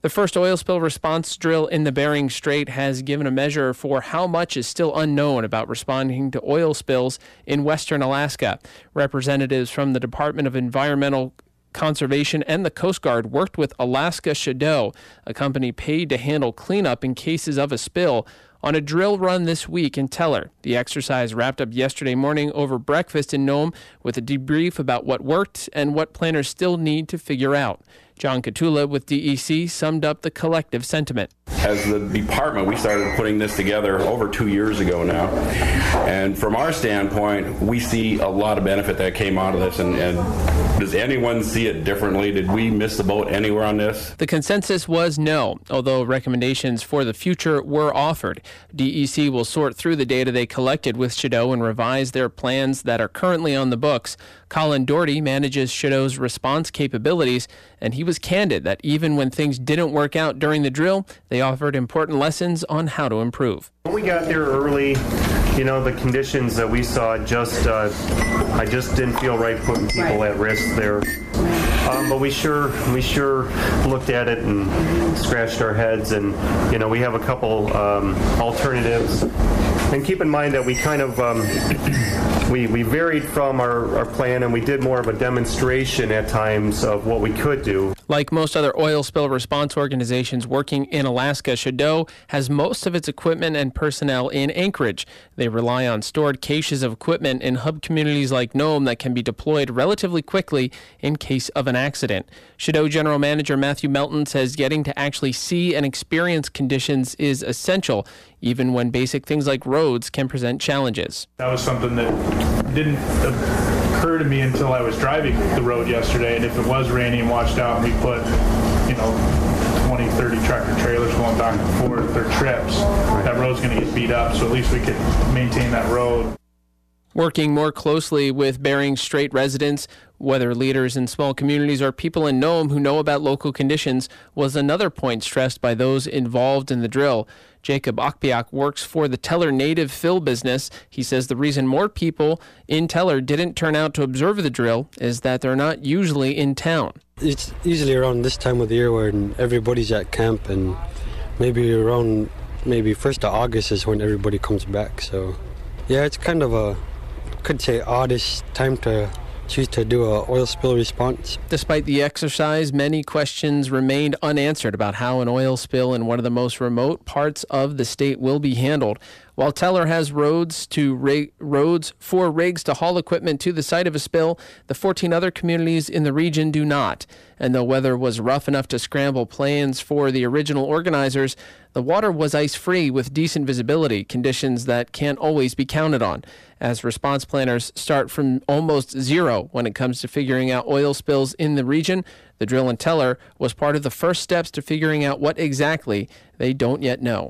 The first oil spill response drill in the Bering Strait has given a measure for how much is still unknown about responding to oil spills in western Alaska. Representatives from the Department of Environmental Conservation and the Coast Guard worked with Alaska Shadow, a company paid to handle cleanup in cases of a spill, on a drill run this week in Teller. The exercise wrapped up yesterday morning over breakfast in Nome with a debrief about what worked and what planners still need to figure out. John Katula with DEC summed up the collective sentiment. As the department, we started putting this together over 2 years ago now. And from our standpoint, we see a lot of benefit that came out of this. And does anyone see it differently? Did we miss the boat anywhere on this? The consensus was no, although recommendations for the future were offered. DEC will sort through the data they collected with Shadow and revise their plans that are currently on the books. Colin Doherty manages Shadow's response capabilities, and he was candid that even when things didn't work out during the drill, they offered important lessons on how to improve. When we got there early, the conditions that we saw I just didn't feel right putting people at risk there. But we sure looked at it and scratched our heads, and we have a couple alternatives. And keep in mind that we kind of we varied from our plan, and we did more of a demonstration at times of what we could do. Like most other oil spill response organizations working in Alaska, Shadow has most of its equipment and personnel in Anchorage. They rely on stored caches of equipment in hub communities like Nome that can be deployed relatively quickly in case of an accident. Shadow General Manager Matthew Melton says getting to actually see and experience conditions is essential, even when basic things like roads can present challenges. That was something that didn't occur to me until I was driving the road yesterday, and if it was rainy and washed out and we put 20, 30 tractor trailers going back and forth or trips, that road's going to get beat up, so at least we could maintain that road. Working more closely with Bering Strait residents, whether leaders in small communities or people in Nome who know about local conditions, was another point stressed by those involved in the drill. Jacob Okpiak works for the Teller native fill business. He says the reason more people in Teller didn't turn out to observe the drill is that they're not usually in town. It's usually around this time of the year when everybody's at camp, and maybe around 1st of August is when everybody comes back. So, yeah, it's kind of could say oddest time to choose to do an oil spill response. Despite the exercise, many questions remained unanswered about how an oil spill in one of the most remote parts of the state will be handled. While Teller has roads for rigs to haul equipment to the site of a spill, the 14 other communities in the region do not. And though weather was rough enough to scramble plans for the original organizers, the water was ice-free with decent visibility, conditions that can't always be counted on. As response planners start from almost zero when it comes to figuring out oil spills in the region, the drill in Teller was part of the first steps to figuring out what exactly they don't yet know.